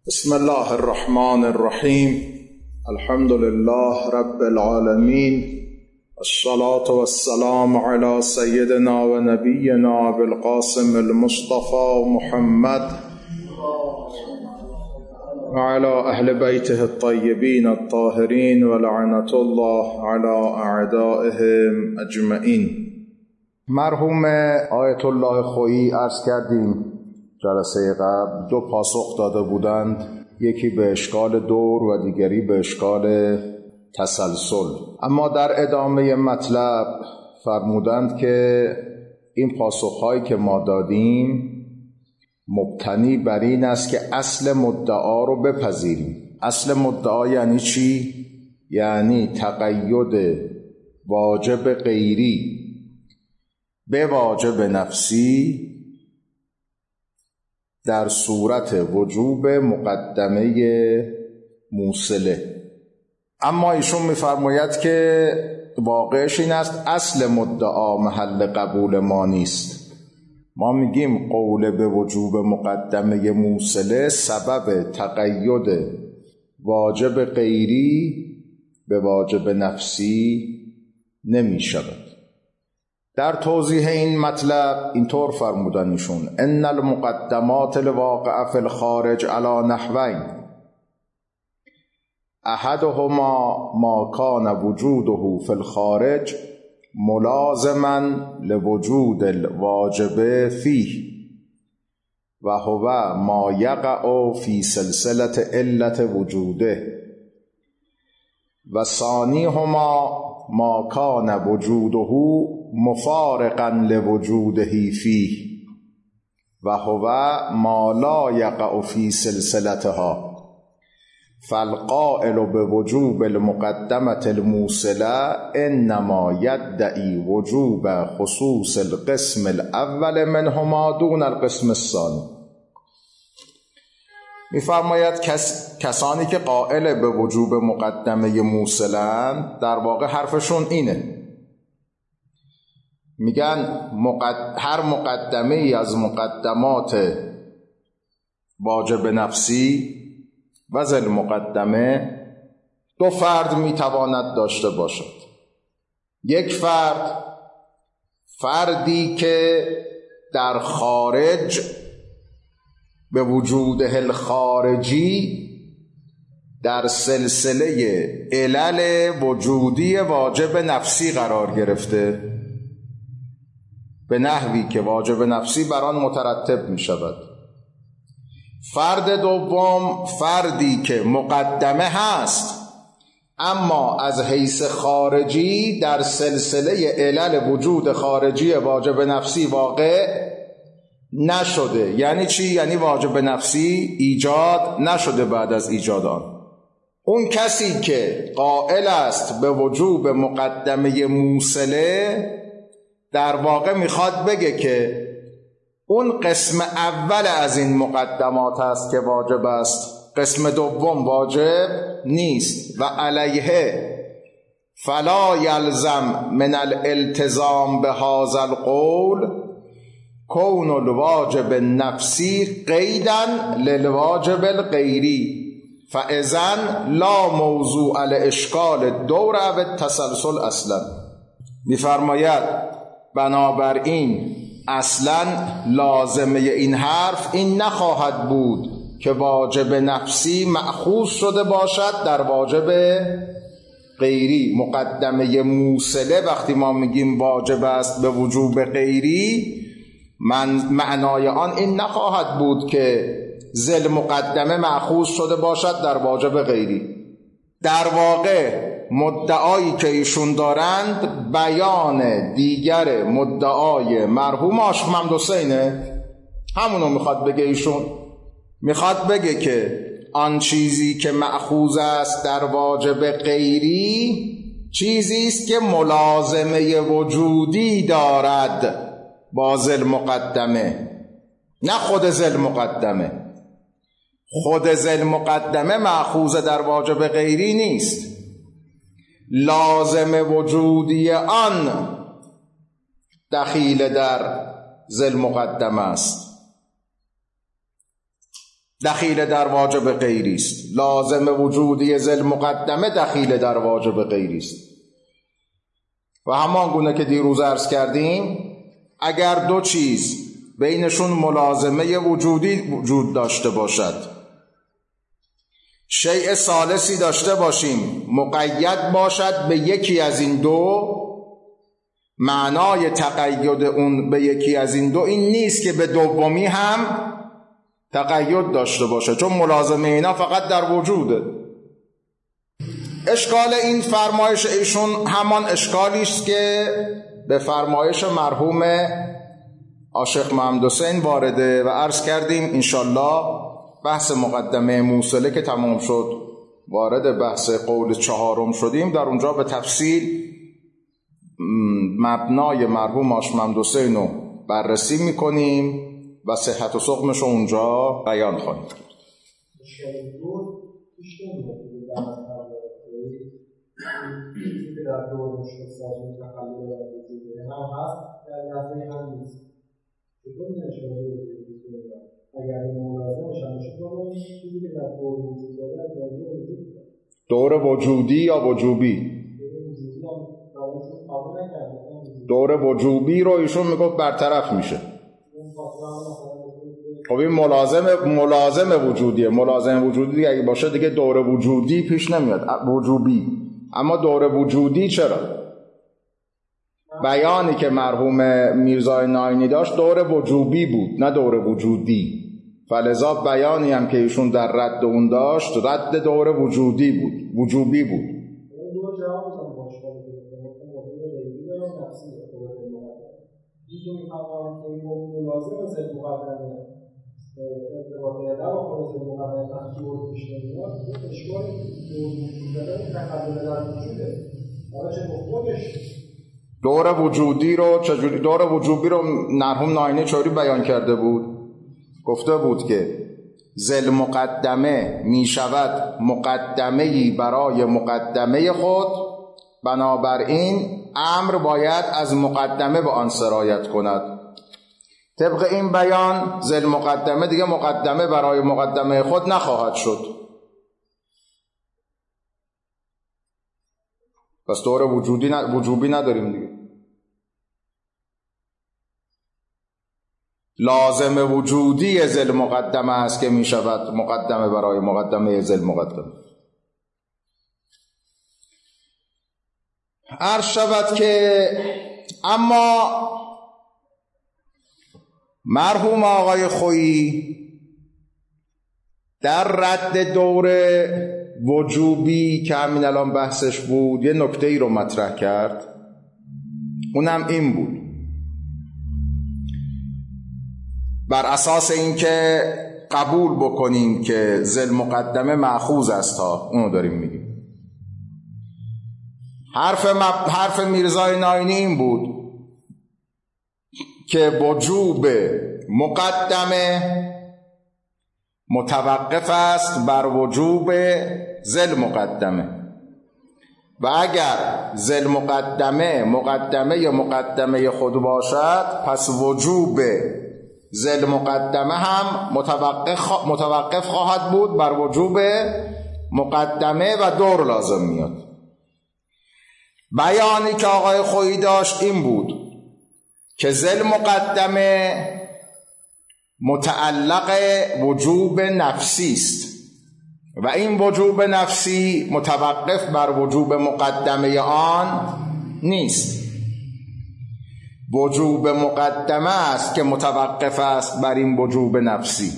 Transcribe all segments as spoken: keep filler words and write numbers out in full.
بسم الله الرحمن الرحیم. الحمد لله رب العالمین، الصلاة والسلام علی سیدنا و نبینا بالقاسم المصطفى محمد و علی اهل بیته الطیبین الطاهرین و لعنة الله علی اعدائهم اجمعین. مرحوم آیت الله خویی عرض کردیم جلسه قبل دو پاسخ داده بودند، یکی به اشکال دور و دیگری به اشکال تسلسل. اما در ادامه مطلب فرمودند که این پاسخهایی که ما دادیم مبتنی بر این است که اصل مدعا رو بپذیریم. اصل مدعا یعنی چی؟ یعنی تقید واجب غیری به واجب نفسی در صورت وجوب مقدمه موصله. اما ایشون می‌فرماید که واقعش این است اصل مدعا محل قبول ما نیست. ما میگیم قول به وجوب مقدمه موصله سبب تقید واجب غیری به واجب نفسی نمی شود. در توضیح این مطلب اینطور فرمودن ایشون: ان المقدمات الواقعه فی الخارج علی نحوین، احدهما ما کان وجوده فی الخارج ملازما لوجود الواجب فیه و هو ما یقع فی سلسله علت وجوده، و ثانیهما ما کان وجوده مفارقا لوجوده فیه و هو ما لا یقع فی سلسلتها، فالقائل بوجوب المقدمة الموصلة انما یدعی وجوب خصوص القسم الاول منهما دون القسم الثانی. می‌فرماید کس، کسانی که قائل به وجوب مقدمه موصلند در واقع حرفشون اینه، میگن مقد... هر مقدمه ای از مقدمات واجب نفسی و ذل مقدمه دو فرد میتواند داشته باشد. یک فرد، فردی که در خارج به وجوده الخارجی در سلسله علل وجودی واجب نفسی قرار گرفته، به نحوی که واجب نفسی بر آن مترتب می شود. فرد دوم، فردی که مقدمه هست اما از حیث خارجی در سلسله علل وجود خارجی واجب نفسی واقع نشده. یعنی چی؟ یعنی واجب نفسی ایجاد نشده بعد از ایجاد آن. اون کسی که قائل است به وجوب مقدمه موصله در واقع میخواد بگه که اون قسم اول از این مقدمات است که واجب است، قسم دوم واجب نیست. و علیه فلا یلزم من الالتزام به هذا القول کون الواجب النفسی قیدا للواجب الغیری فاذن لا موضوع الاشکال الدور و التسلسل اصلا. میفرماید بنابراین اصلا لازمه این حرف این نخواهد بود که واجب نفسی مأخوذ شده باشد در واجب غیری. مقدمه موصله وقتی ما میگیم واجب است به وجوب غیری، من معنای آن این نخواهد بود که ذل مقدمه مأخوذ شده باشد در واجب غیری. در واقع مدعایی که ایشون دارند بیان دیگر مدعای مرحوم عاشق محمد حسینه. همونو میخواد بگه ایشون. میخواد بگه که آن چیزی که مأخوذ است در واجب غیری چیزی است که ملازمه وجودی دارد با ذل مقدمه، نه خود ذل مقدمه. خود ذل مقدمه مأخوذ در واجب غیری نیست، لازم وجودی آن دخیل در ذل مقدمه است. دخیل در واجب غیری است. لازم وجودی ذل مقدمه دخیل در واجب غیری است. و همان گونه که دیروز عرض کردیم، اگر دو چیز بینشون ملازمه وجودی وجود داشته باشد، شیء ثالثی داشته باشیم مقید باشد به یکی از این دو، معنای تقید اون به یکی از این دو این نیست که به دومی هم تقید داشته باشه، چون ملازمه اینا فقط در وجوده. اشکال این فرمایش ایشون همان اشکالی است که به فرمایش مرحوم عاشق محمد حسین وارده و عرض کردیم انشالله بحث مقدمه موصله که تمام شد وارد بحث قول چهارم شدیم، در اونجا به تفصیل مبنای مرحوم عاشق محمد حسین رو بررسی میکنیم و صحت و سقمش رو اونجا بیان خواهیم کرد. دور وجودی یا وجوبی؟ دور وجوبی رو ایشون میگفت برطرف میشه. خب این ملازم ملازم وجودیه. ملازم وجودی اگه باشه دیگه دور وجودی پیش نمیاد، وجوبی. اما دور وجودی چرا؟ بیانی که مرحوم میرزای ناینی داشت دور وجوبی بود نه دور وجودی، فلذا بیانی هم که ایشون در رد اون داشت رد دور وجودی بود، وجوبی بود. دور وجودی رو چجوری دور وجوبی رو مرحوم ناینی چوری بیان کرده بود؟ گفته بود که ذل مقدمه می شود مقدمه‌ای برای مقدمه خود، بنابراین امر باید از مقدمه به آن سرایت کند. طبق این بیان ذل مقدمه دیگه مقدمه برای مقدمه خود نخواهد شد. پس دور وجودی ن... وجوبی نداریم دیگه. لازم وجودی ذل مقدمه است که می شود مقدمه برای مقدمه ذل مقدمه. عرض شود که اما مرحوم آقای خویی در رد دور وجوبی که همین الان بحثش بود یه نکته ای رو مطرح کرد، اونم این بود بر اساس اینکه قبول بکنیم که ذل مقدمه مأخوذ است، ها اونو داریم میگیم. حرف مب... حرف میرزای ناینی این بود که وجوب مقدمه متوقف است بر وجوب ذل مقدمه و اگر ذل مقدمه مقدمه مقدمه خود باشد پس وجوب ذل مقدمه هم متوقف متوقف خواهد بود بر وجوب مقدمه و دور لازم میاد. بیانی که آقای خویی داشت این بود که ذل مقدمه متعلق وجوب نفسی است و این وجوب نفسی متوقف بر وجوب مقدمه آن نیست. وجوب مقدمه است که متوقف است بر این وجوب نفسی.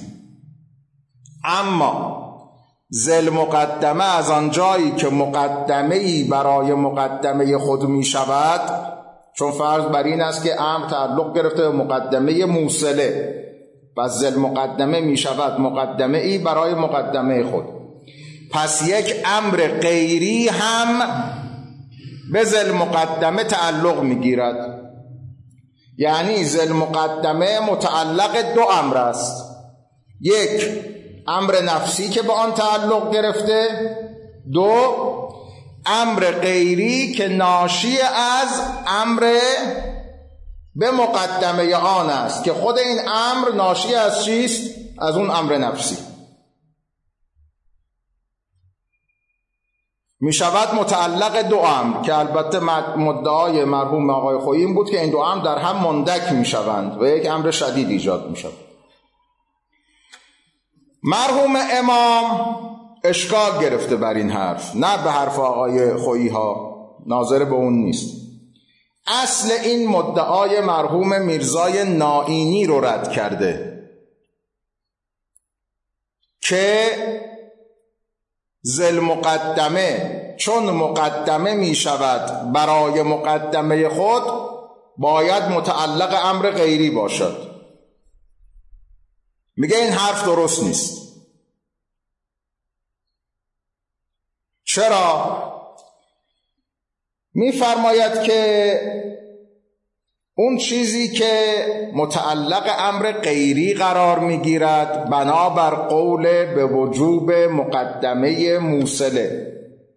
اما ذل مقدمه از آن جایی که مقدمه‌ای برای مقدمه خود می شود، چون فرض بر این است که امر تعلق گرفته به مقدمه موصله، پس ذل مقدمه می شود مقدمه‌ای برای مقدمه خود، پس یک امر غیری هم به ذل مقدمه تعلق می گیرد. یعنی ذل مقدمه متعلق دو امر است، یک امر نفسی که به آن تعلق گرفته، دو امر غیری که ناشی از امر به مقدمه آن است که خود این امر ناشی از چیست؟ از اون امر نفسی. می شود متعلق دو امر، که البته مدعای مرحوم آقای خویی این بود که این دو امر در هم مندک می شوند و یک امر شدید ایجاد می شود. مرحوم امام اشکال گرفته بر این حرف، نه به حرف آقای خویی ها، ناظر به اون نیست. اصل این مدعای مرحوم میرزای نائینی رو رد کرده که ذل مقدمه چون مقدمه می شود برای مقدمه خود باید متعلق امر غیری باشد. میگه این حرف درست نیست. چرا؟ میفرماید که اون چیزی که متعلق امر غیری قرار میگیرد بنابر قول به وجوب مقدمه موصله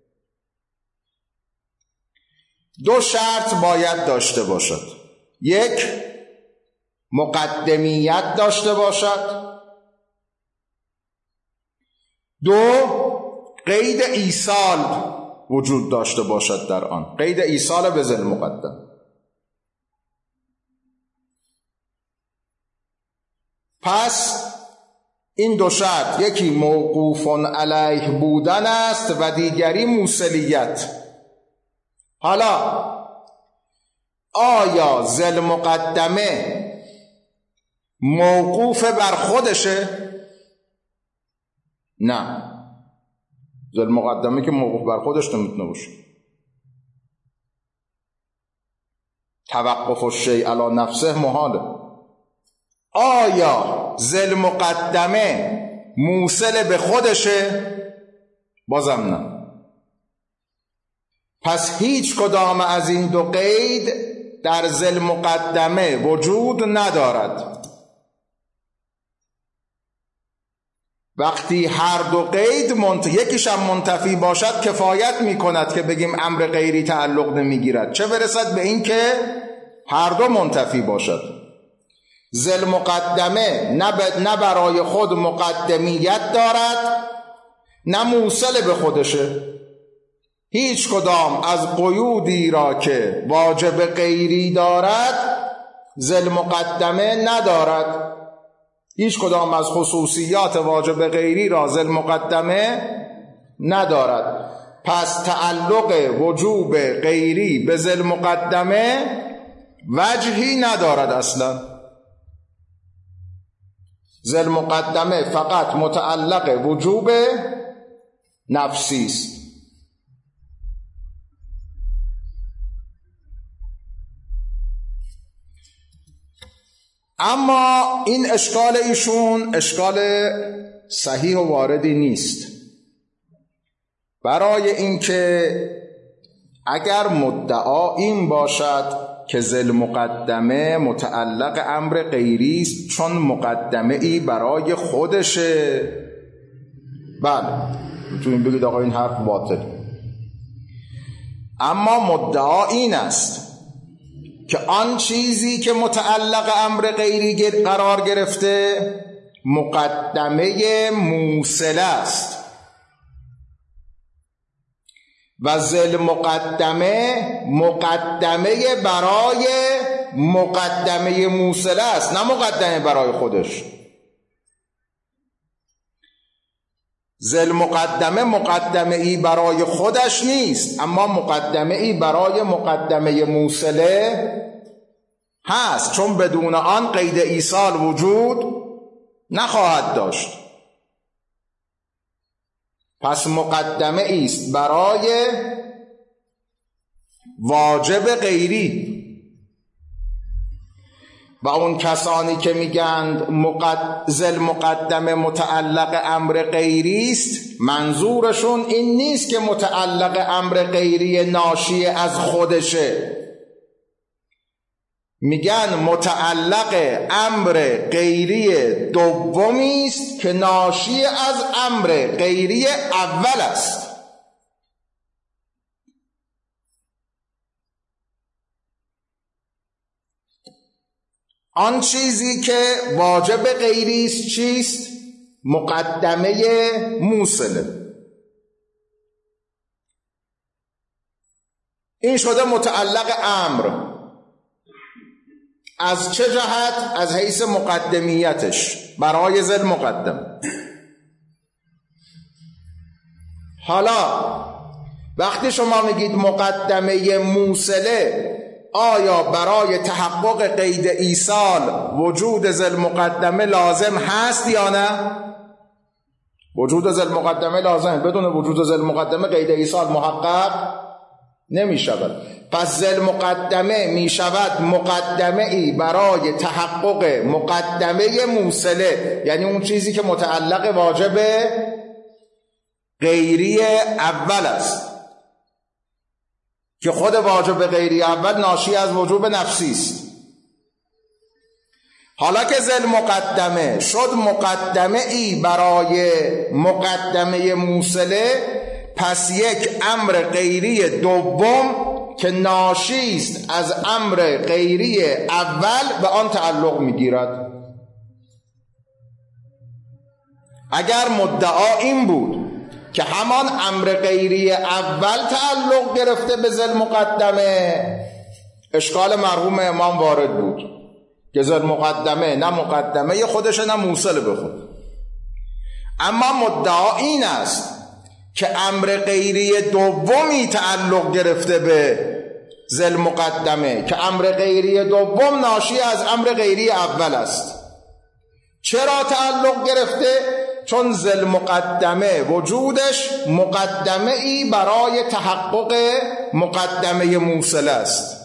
دو شرط باید داشته باشد. یک، مقدمیت داشته باشد. دو، قید ایصال وجود داشته باشد در آن، قید ایصال به ذل مقدم. پس این دو شرط، یکی موقوف علیه بودن است و دیگری موصلیت. حالا آیا ذل مقدمه موقوف بر خودشه؟ نه، ذل مقدمه که موقوف بر خودش نمیتونه باشه. توقف الشیء علی نفسه محاله. آیا ذل مقدمه موصل به خودشه؟ بازم نه. پس هیچ کدام از این دو قید در ذل مقدمه وجود ندارد. وقتی هر دو قید منت... یکیش هم منتفی باشد کفایت می کند که بگیم امر غیری تعلق نمی گیرد، چه برسد به این که هر دو منتفی باشد. ذل مقدمه نه, ب... نه برای خود مقدمیت دارد نه موصل به خودشه. هیچ کدام از قیودی را که واجب غیری دارد ذل مقدمه ندارد. هیچ کدام از خصوصیات واجب غیری را ذل مقدمه ندارد. پس تعلق وجوب غیری به ذل مقدمه وجهی ندارد. اصلا ذل مقدمه فقط متعلق وجوب نفسی است. اما این اشکال ایشون اشکال صحیح و واردی نیست، برای اینکه اگر مدعا این باشد که ذل مقدمه متعلق امر غیری است چون مقدمه ای برای خودشه، بله میتونیم بگید آقا این حرف باطل. اما مدعا این است که آن چیزی که متعلق امر غیری قرار گرفته مقدمه موصله است و ذل مقدمه مقدمه برای مقدمه موصله است، نه مقدمه برای خودش. ذل مقدمه مقدمه ای برای خودش نیست، اما مقدمه ای برای مقدمه موصله هست، چون بدون آن قید ایصال وجود نخواهد داشت. پس مقدمه ایست برای واجب غیری. و اون کسانی که میگند مقد... ذل مقدمه متعلق امر غیری است، منظورشون این نیست که متعلق امر غیری ناشی از خودشه، میگن متعلق امر غیری دومی است که ناشی از امر غیری اول است. آن چیزی که واجب غیری است چیست؟ مقدمه موصله. این شده متعلق امر. از چه جهت؟ از حیث مقدمیتش برای ذل مقدم. حالا وقتی شما میگید مقدمه موصله، آیا برای تحقق قید ایصال وجود ذل مقدمه لازم هست یا نه؟ وجود ذل مقدمه لازم. بدون وجود ذل مقدمه قید ایصال محقق نمی شود. پس ذل مقدمه می شود مقدمه ای برای تحقق مقدمه موصله، یعنی اون چیزی که متعلق واجب غیری اول است، که خود واجب غیری اول ناشی از وجوب نفسی است. حالا که ذل مقدمه شد مقدمه ای برای مقدمه موصله، پس یک امر غیری دوم که ناشی است از امر غیری اول به آن تعلق میگیرد. اگر مدعا این بود که همان امر غیری اول تعلق گرفته به ذل مقدمه، اشکال مرحوم امام وارد بود که ذل مقدمه نه مقدمه خودشه نه موصل به خود. اما مدعا این است که امر غیری دومی تعلق گرفته به ذل مقدمه، که امر غیری دوم ناشی از امر غیری اول است. چرا تعلق گرفته؟ چون ذل مقدمه وجودش مقدمه ای برای تحقق مقدمه موصله است.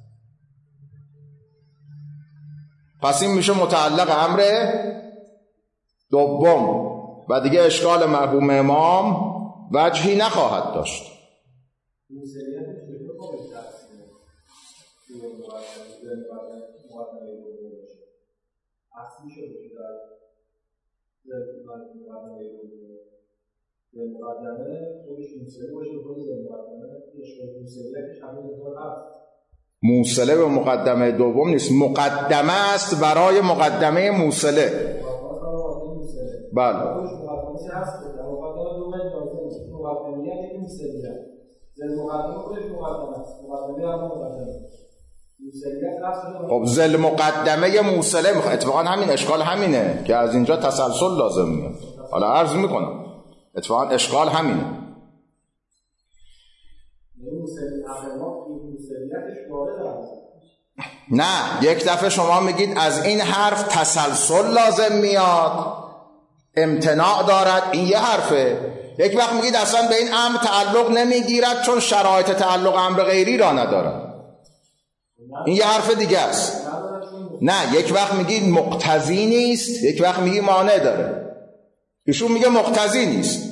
پس این میشه متعلق امر دوم و دیگه اشکال مرحوم امام وجهی نخواهد داشت. موصله به مقدمه دوم نیست، مقدمه است برای مقدمه موصله. بله. خب ذل مقدمه موصله، اتفاقا همین اشکال همینه که از اینجا تسلسل لازم میاد. حالا عرض میکنم اتفاقا اشکال همینه. نه، یک دفعه شما میگید از این حرف تسلسل لازم میاد، امتناع دارد، این یه حرفه. یک وقت میگید اصلا به این امر تعلق نمیگیرد چون شرایط تعلق امر غیری را ندارد، این یه حرف دیگه است. نه، یک وقت میگید مقتضی نیست، یک وقت میگی مانع داره. ایشون میگه مقتضی نیست،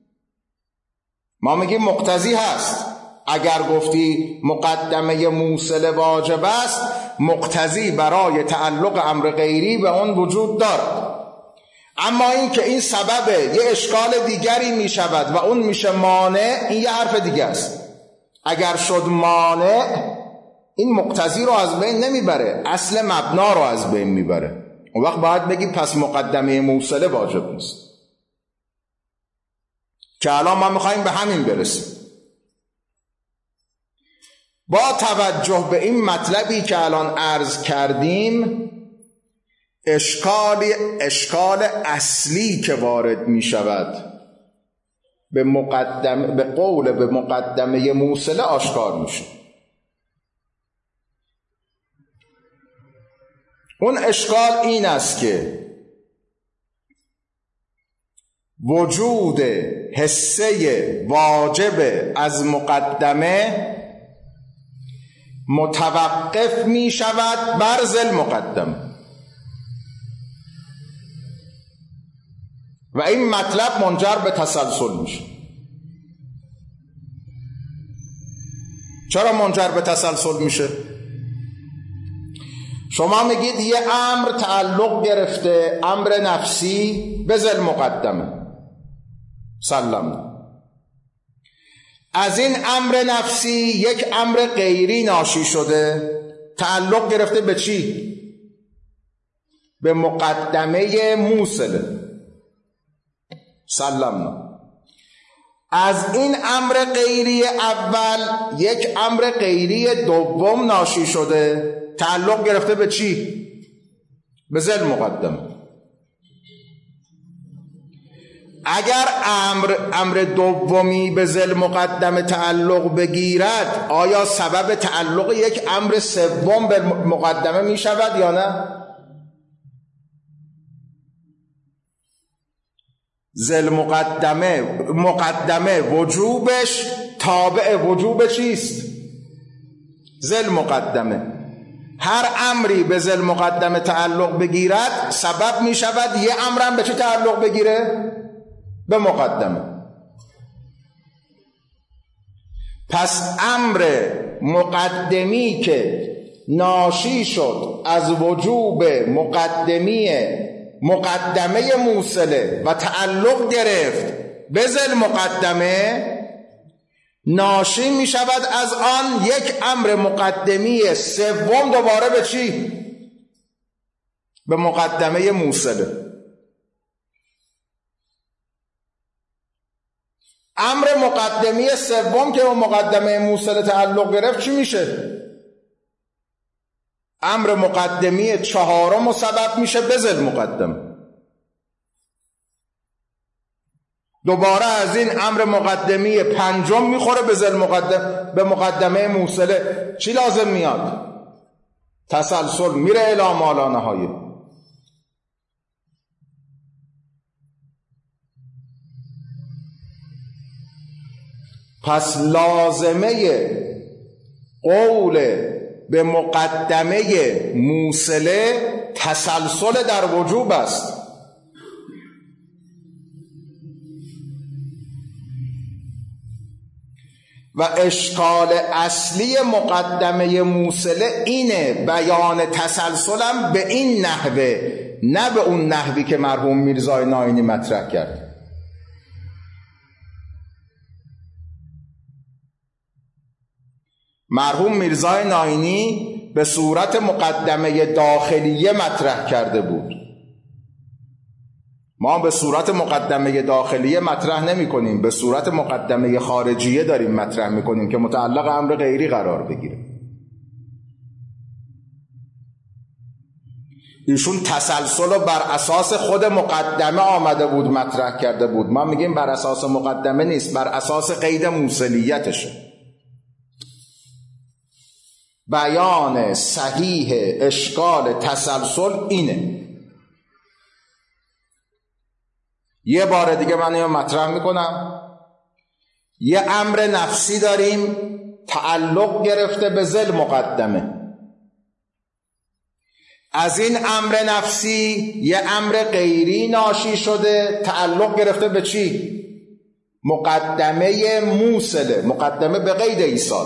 ما میگیم مقتضی هست. اگر گفتی مقدمه موصله واجب است، مقتضی برای تعلق امر غیری به اون وجود دارد. اما این که این سبب یه اشکال دیگری می شود و اون میشه مانع، این یه حرف دیگه است. اگر شد مانع، این مقتضی رو از بین نمیبره، اصل مبنا رو از بین میبره. اون وقت باید بگی پس مقدمه موصله واجب نیست، که الان ما میخواییم به همین برسیم. با توجه به این مطلبی که الان عرض کردیم، اشکال اشکال اصلی که وارد می شود به مقدمه، به قول به مقدمه موصله آشکار میشه. اون اشکال این است که وجود حصه واجب از مقدمه متوقف می شود بر ذل مقدمه، و این مطلب منجر به تسلسل میشه. چرا منجر به تسلسل میشه؟ شما میگید یه امر تعلق گرفته، امر نفسی، به ذل مقدمه، سلام. از این امر نفسی یک امر غیری ناشی شده، تعلق گرفته به چی؟ به مقدمه موصله، سلام. از این امر غیری اول یک امر غیری دوم ناشی شده، تعلق گرفته به چی؟ به ذل مقدمه. اگر امر امر دومی به ذل مقدمه تعلق بگیرد، آیا سبب تعلق یک امر سوم به مقدمه می شود یا نه؟ ذل مقدمه مقدمه وجوبش تابع وجوب چیست؟ ذل مقدمه. هر امری به ذل مقدمه تعلق بگیرد سبب می شود یه امرم به چی تعلق بگیره؟ به مقدمه. پس امر مقدمی که ناشی شد از وجوب مقدمی مقدمه موصله و تعلق گرفت به ذل مقدمه، ناشی می شود از آن یک امر مقدمی سوم دوباره به چی؟ به مقدمه موصله. امر مقدمی سوم که به مقدمه موصله تعلق گرفت چی میشه؟ امر مقدمی چهارم و سبب میشه به ذل مقدمه. دوباره از این امر مقدمی پنجم میخوره به ذل مقدم به مقدمه موصله. چی لازم میاد؟ تسلسل میره الی ما لا نهایه. پس لازمه قول به مقدمه موصله تسلسل در وجوب است. و اشکال اصلی مقدمه موصله اینه، بیان تسلسلم به این نحوه، نه به اون نحوی که مرحوم میرزای ناینی مطرح کرد. مرحوم میرزای ناینی به صورت مقدمه داخلیه مطرح کرده بود. ما به صورت مقدمه داخلیه مطرح نمی کنیم، به صورت مقدمه خارجیه داریم مطرح می کنیم که متعلق امر غیری قرار بگیره. ایشون تسلسل رو بر اساس خود مقدمه آمده بود مطرح کرده بود. ما میگیم بر اساس مقدمه نیست، بر اساس قید موصلیتشه. بیان صحیح اشکال تسلسل اینه. یه بار دیگه من اینو مطرح میکنم. یه امر نفسی داریم تعلق گرفته به ذل مقدمه. از این امر نفسی یه امر غیری ناشی شده تعلق گرفته به چی؟ مقدمه موصله، مقدمه به قید ایصال.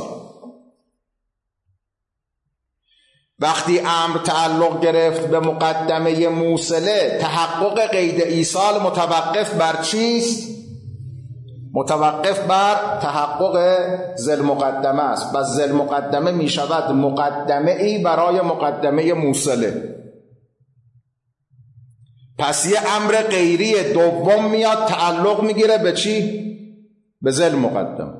وقتی امر تعلق گرفت به مقدمه موصله، تحقق قید ایصال متوقف بر چیست؟ متوقف بر تحقق ذل مقدمه است. پس ذل مقدمه می شود مقدمه ای برای مقدمه موصله. پس یه امر غیری دوم میاد تعلق میگیره به چی؟ به ذل مقدمه.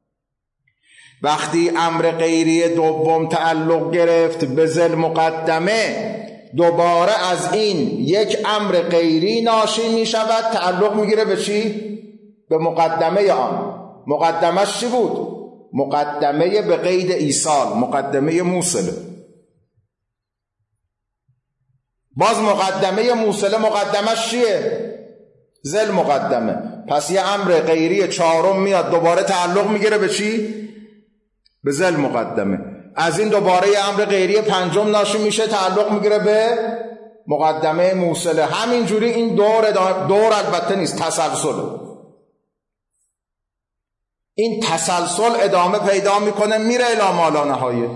وقتی امر غیری دوم تعلق گرفت به ذل مقدمه، دوباره از این یک امر غیری ناشی می شود تعلق میگیره به چی؟ به مقدمه آن. مقدمش چی بود؟ مقدمه به قید ایصال، مقدمه موصله. باز مقدمه موصله مقدمش چیه؟ ذل مقدمه. پس یه امر غیری چهارم میاد دوباره تعلق میگیره به چی؟ به ذل مقدمه. از این دوباره یه امر غیری پنجم ناشی میشه تعلق میگیره به مقدمه موصله. همینجوری این دور دور البته نیست، تسلسل. این تسلسل ادامه پیدا میکنه میره الی ما لا نهایه.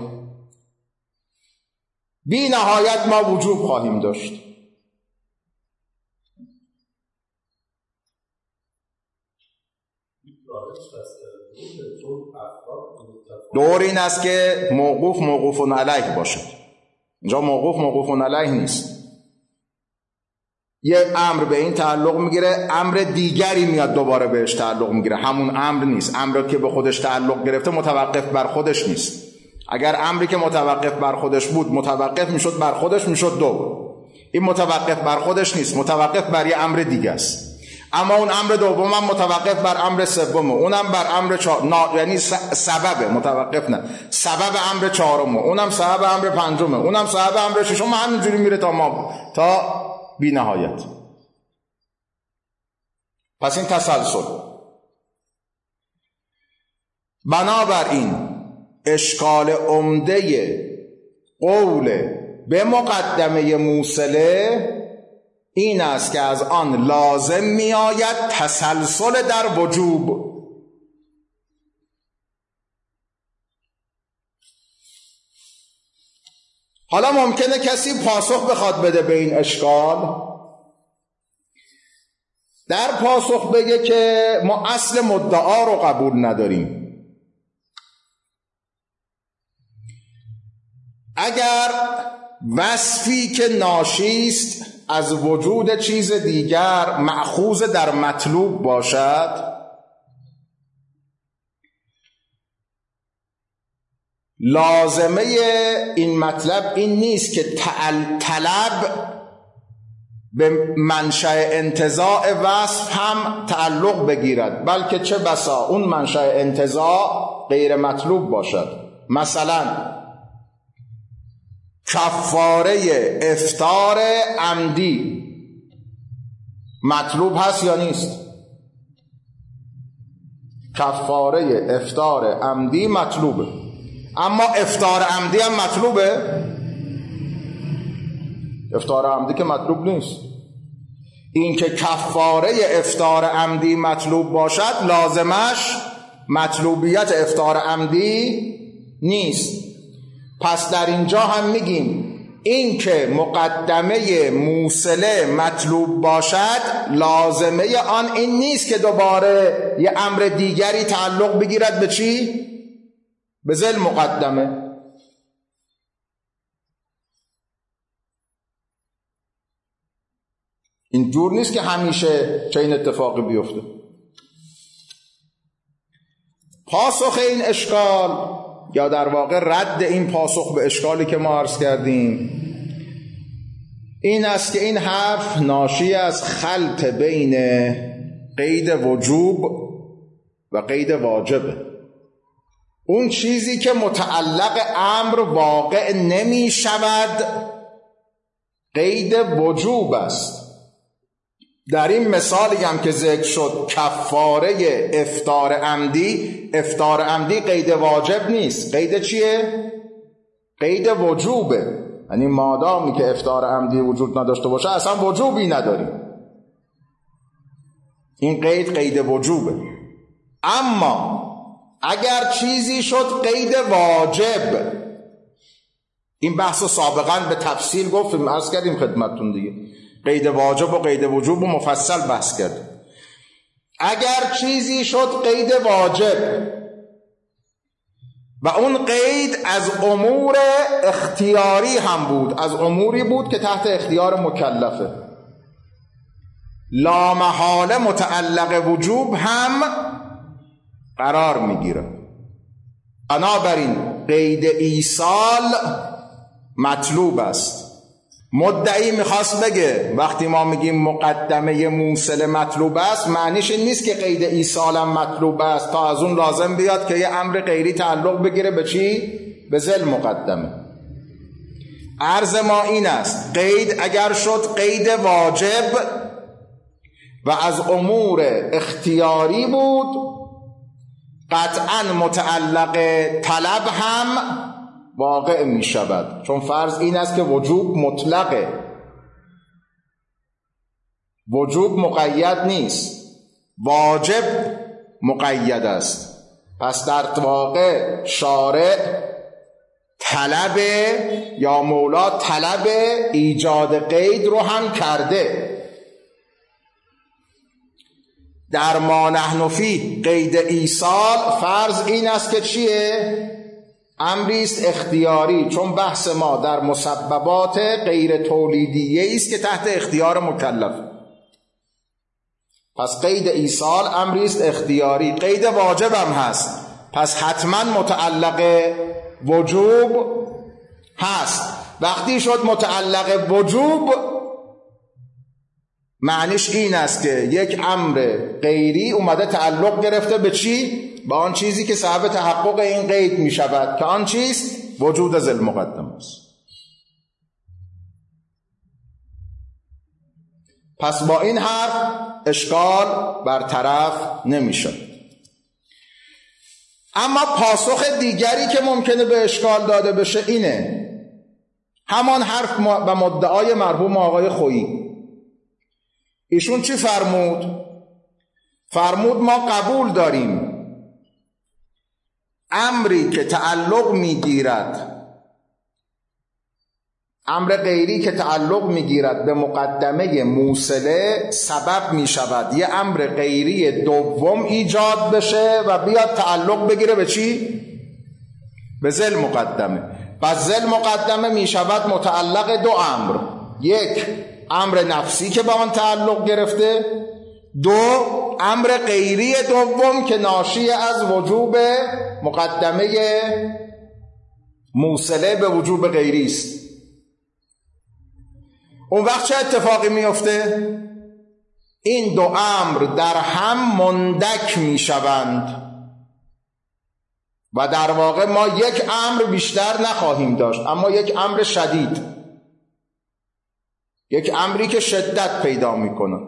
بی نهایت ما وجوب خواهیم داشت. دور این است که موقوف موقوف علیه باشد. اینجا موقوف موقوف علیه نیست. یه امر به این تعلق میگیره، امر دیگری میاد دوباره بهش تعلق میگیره، همون امر نیست. امری که به خودش تعلق گرفته متوقف بر خودش نیست. اگر امری که متوقف بر خودش بود متوقف میشد بر خودش، میشد دو. این متوقف بر خودش نیست، متوقف بر یه امر دیگه است. اما اون امر دوم هم متوقف بر امر سوم، اونم بر امر چهار، نا... یعنی سبب متوقف نه، سبب امر چهارم، اونم سبب امر پنجم، اونم سبب امر ششم، همینجوری میره تا ما تا بی نهایت. پس این تسلسل. بنابراین اشکال عمده قول به مقدمه موصله این است که از آن لازم می آید تسلسل در وجوب. حالا ممکنه کسی پاسخ بخواد بده به این اشکال، در پاسخ بگه که ما اصل مدعا رو قبول نداریم. اگر وصفی که ناشیست از وجود چیز دیگر مأخوذ در مطلوب باشد، لازمه این مطلب این نیست که طلب به منشأ انتزاع وصف هم تعلق بگیرد، بلکه چه بسا اون منشأ انتزاع غیر مطلوب باشد. مثلا کفاره افطار عمدی مطلوب هست یا نیست؟ کفاره افطار عمدی مطلوبه، اما افطار عمدی هم مطلوبه؟ افطار عمدی که مطلوب نیست. این که کفاره افطار عمدی مطلوب باشد لازمش مطلوبیت افطار عمدی نیست. پس در اینجا هم میگیم این که مقدمه موصله مطلوب باشد لازمه آن این نیست که دوباره یه امر دیگری تعلق بگیرد به چی؟ به ذیل مقدمه. این جور نیست که همیشه چنین اتفاقی بیفته. پاسخ این اشکال یا در واقع رد این پاسخ به اشکالی که ما عرض کردیم این است که این حرف ناشی از خلط بین قید وجوب و قید واجبه. اون چیزی که متعلق امر واقع نمی شود قید وجوب است. در این مثالی هم که ذکر شد کفاره افطار عمدی، افطار عمدی قید واجب نیست. قید چیه؟ قید وجوبه. یعنی مادامی که افطار عمدی وجود نداشته باشه اصلا وجوبی نداریم. این قید قید وجوبه. اما اگر چیزی شد قید واجب، این بحث سابقا به تفصیل گفتیم، عرض کردیم خدمتتون دیگه، قید واجب و قید وجوب و مفصل بحث کردیم. اگر چیزی شد قید واجب و اون قید از امور اختیاری هم بود، از اموری بود که تحت اختیار مکلفه، لامحاله متعلق وجوب هم قرار میگیره. بنابراین قید ایصال مطلوب است. مدعی میخواست بگه وقتی ما میگیم مقدمه موصل مطلوب است معنیش این نیست که قید ایصال هم مطلوب است تا از اون لازم بیاد که یه امر غیری تعلق بگیره به چی؟ به ذیل مقدمه. عرض ما این است قید اگر شد قید واجب و از امور اختیاری بود قطعا متعلق طلب هم واقع می شود، چون فرض این است که وجوب مطلقه، وجوب مقید نیست، واجب مقید است. پس در واقع شارع طلب یا مولا طلب ایجاد قید رو هم کرده. در ما نحن فی قید ایصال فرض این است که چیه؟ امری است اختیاری، چون بحث ما در مسببات غیر تولیدیه است که تحت اختیار مکلف. پس قید ایصال امری است اختیاری، قید واجب هم هست، پس حتما متعلق وجوب هست. وقتی شد متعلق وجوب، معنیش این است که یک امر غیری اومده تعلق گرفته به چی؟ به آن چیزی که سبب تحقق این قید می شود، که آن چیست؟ وجود ذی المقدمه است. پس با این حرف اشکال برطرف نمی شد. اما پاسخ دیگری که ممکنه به اشکال داده بشه اینه، همان حرف و مدعای مرحوم آقای خویی. ایشون چی فرمود؟ فرمود ما قبول داریم امری که تعلق میگیرد، امر غیری که تعلق میگیرد به مقدمه موصله سبب میشود یه امر غیری دوم ایجاد بشه و بیاد تعلق بگیره به چی؟ به ذل مقدمه. پس ذل مقدمه میشود متعلق دو امر، یک امر نفسی که به آن تعلق گرفته، دو امر غیری دوم که ناشی از وجوب مقدمه موصله به وجوب غیری است. اون وقت چه اتفاقی میفته؟ این دو امر در هم مندک میشوند و در واقع ما یک امر بیشتر نخواهیم داشت، اما یک امر شدید، یک امری که شدت پیدا میکند.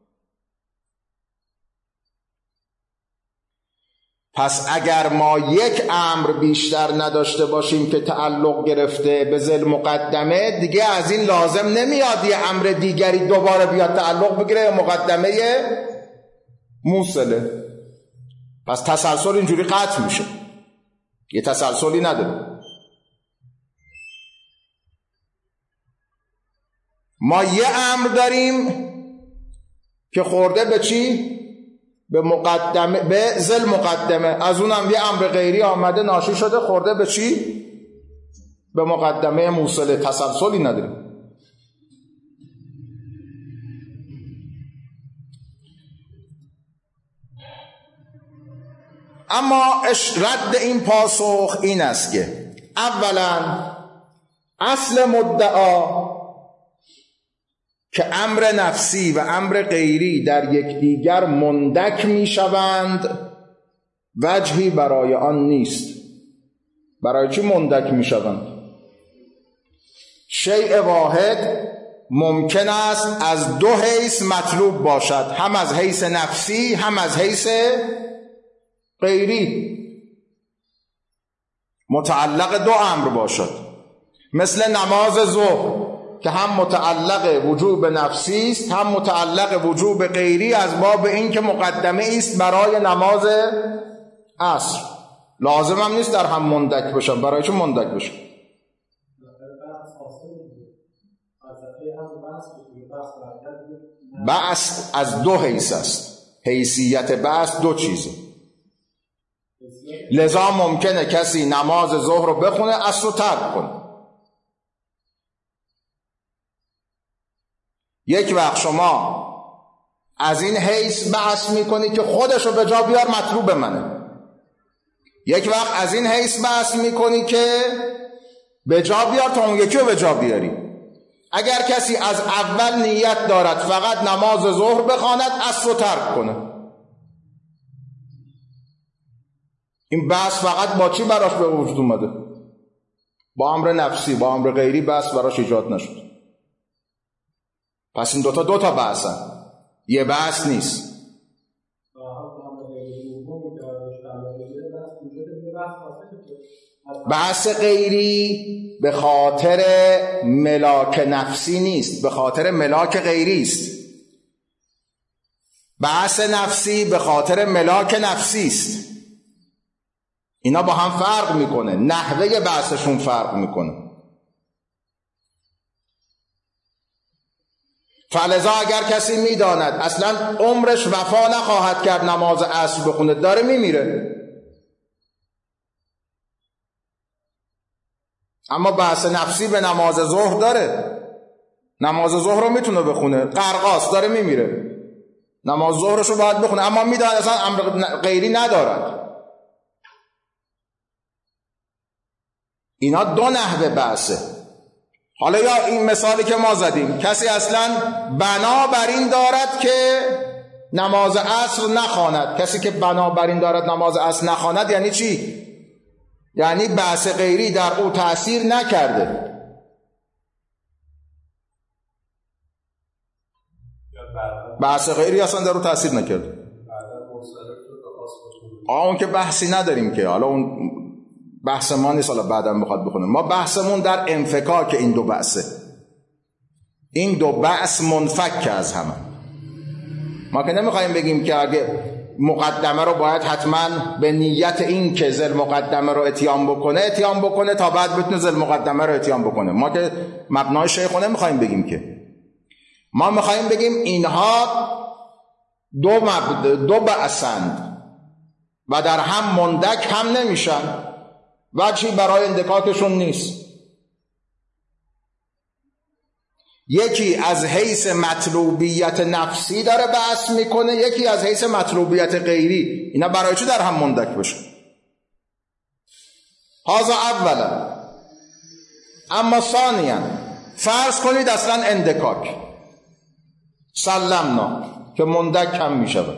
پس اگر ما یک امر بیشتر نداشته باشیم که تعلق گرفته به ذل مقدمه، دیگه از این لازم نمیاد یه امر دیگری دوباره بیاد تعلق بگیره به مقدمه موصله. پس تسلسل اینجوری قطع میشه، یه تسلسلی نداره. ما یه امر داریم که خورده به چی؟ به مقدمه، به ذل مقدمه. از اونم یه امر غیری آمده ناشی شده خورده به چی؟ به مقدمه موصله. تسلسلی نداریم. اما رد این پاسخ این است که اولا اصل مدعا که امر نفسی و امر غیری در یکدیگر مندک می شوند وجهی برای آن نیست. برای چی مندک می شوند؟ شیء واحد ممکن است از دو حیث مطلوب باشد، هم از حیث نفسی هم از حیث غیری، متعلق دو امر باشد. مثل نماز ظهر که هم متعلق وجوب نفسی است هم متعلق وجوب غیری، از باب این که مقدمه است برای نماز عصر. لازم هم نیست در هم مندک بشن. برای چه مندک بشن؟ بحث از دو حیث است. حیثیت بحث دو چیزه. لذا ممکنه کسی نماز ظهر رو بخونه عصر رو ترک کنه. یک وقت شما از این حیث بحث میکنی که خودش رو به جا بیار مطلوب منه، یک وقت از این حیث بحث میکنی که به جا بیار تا اون یکی رو به جا بیاری. اگر کسی از اول نیت دارد فقط نماز ظهر بخواند عصر رو ترک کنه، این بحث فقط با چی براش به وجود اومده؟ با امر نفسی. با امر غیری بحث براش ایجاد نشد. پس این دوتا دوتا بحثن، یه بحث نیست. بحث غیری به خاطر ملاک نفسی نیست، به خاطر ملاک غیری است. بحث نفسی به خاطر ملاک نفسی است. اینا با هم فرق میکنه، نحوه بحثشون فرق میکنه. فلذا اگر کسی میداند اصلا عمرش وفا نخواهد کرد نماز عصر بخونه، داره میمیره، اما بحث نفسی به نماز ظهر داره. نماز ظهر رو میتونه بخونه، قرقاس داره میمیره، نماز ظهرش رو باید بخونه، اما میداند اصلا امر غیری ندارد. اینا دو نحوه بحثه. حالا یا این مثالی که ما زدیم، کسی اصلا بنا بر این دارد که نماز عصر نخواند. کسی که بنا بر این دارد نماز عصر نخواند یعنی چی؟ یعنی بحث غیری در او تأثیر نکرده. بحث غیری اصلا در او تأثیر نکرده. آه اون که بحثی نداریم که، حالا اون بحث ما نیست، حالا بعدم میخواد بخونه. ما بحثمون در انفکاک این دو بحثه. این دو بحث منفک از همه. ما که نمیخوایم بگیم که اگه مقدمه رو باید حتما به نیت این که زل مقدمه رو اتیان بکنه اتیان بکنه تا بعد بتونه زل مقدمه رو اتیان بکنه. ما که مبنای شیخ رو نمیخوایم بگیم که، ما میخوایم بگیم اینها دو مبد... دو بحثند و در هم مندک هم نمیشن، وجهی برای اندکاکشون نیست. یکی از حیث مطلوبیت نفسی داره بحث میکنه، یکی از حیث مطلوبیت غیری. اینا برای چی در هم مندک بشه؟ هذا اولا. اما ثانیا، فرض کنید اصلا اندکاک سلمنا که مندک هم میشود.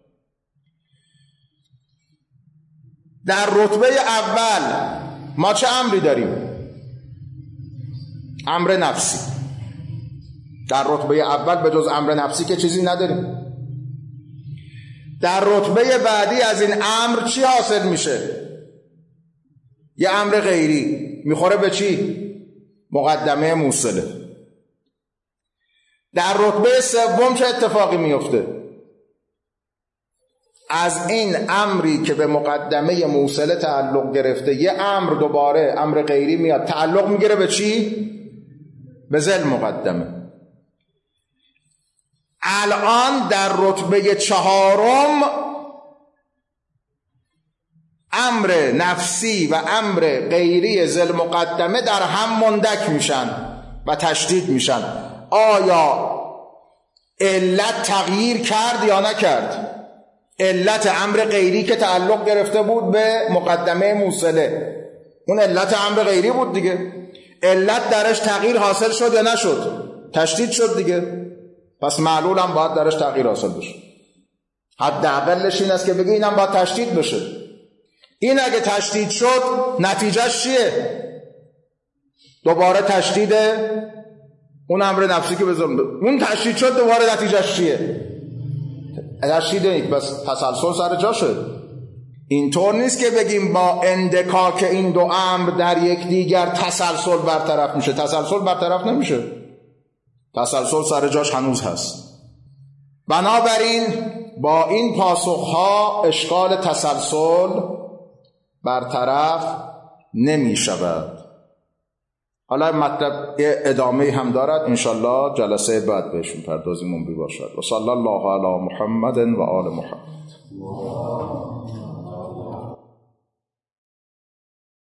در رتبه اول ما چه امری داریم؟ امر نفسی. در رتبه اول به جز امر نفسی که چیزی نداریم. در رتبه بعدی از این امر چی حاصل میشه؟ یه امر غیری میخوره به چی؟ مقدمه موصله. در رتبه سوم چه اتفاقی میفته؟ از این امری که به مقدمه موصله تعلق گرفته یه امر دوباره امر غیری میاد تعلق میگیره به چی؟ به ذل مقدمه. الان در رتبه چهارم امر نفسی و امر غیری ذل مقدمه در هم مندک میشن و تشدید میشن. آیا علت تغییر کرد یا نکرد؟ علت امر غیری که تعلق گرفته بود به مقدمه موصله، اون علت امر غیری بود دیگه. علت درش تغییر حاصل شد یا نشد؟ تشدید شد دیگه. پس معلول هم باید درش تغییر حاصل بشه. حداقلش این است که بگی اینم باید تشدید بشه. این اگه تشدید شد نتیجهش چیه؟ دوباره تشدید اون امر نفسی که بذارم اون تشدید شد، دوباره نتیجهش چیه؟ تشدید نیست، بس تسلسل سر جا شد. اینطور نیست که بگیم با اندکاک این دو امر در یک دیگر تسلسل برطرف میشه. تسلسل برطرف نمیشه، تسلسل سر جاش هنوز هست. بنابراین با این پاسخها اشکال تسلسل برطرف نمی شود. حالا مطلب ادامه هم دارد، انشالله جلسه بعد بهشون پردازیمون باشد. و صلی الله علی محمد و آل محمد.